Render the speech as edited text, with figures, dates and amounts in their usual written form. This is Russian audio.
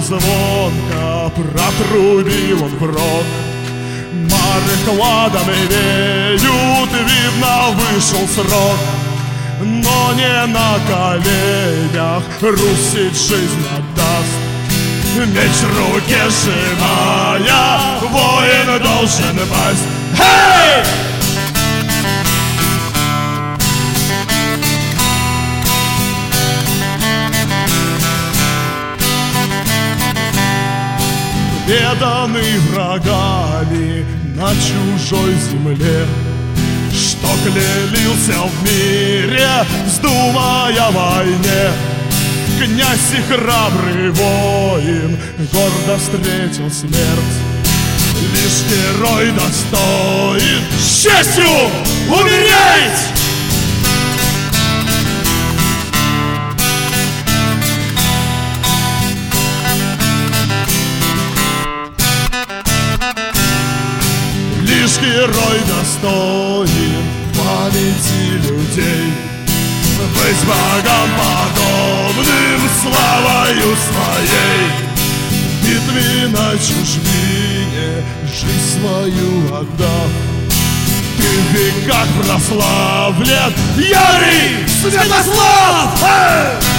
звонко протрубил он в рог. Мары хладом веют, видно, вышел срок. Но не на коленях Русь жизнь отдаст. Меч в руке сжимая, воин должен пасть. Эй! Преданный врагами на чужой земле, что клялился в мире, вздумая о войне. Князь и храбрый воин гордо встретил смерть. Лишь герой достоин с честью умереть. Лишь герой достоин памяти людей, быть богам подобным славою своей. В битве на чужбине жизнь свою отдав, ты в веках прославлен, ярый Святослав!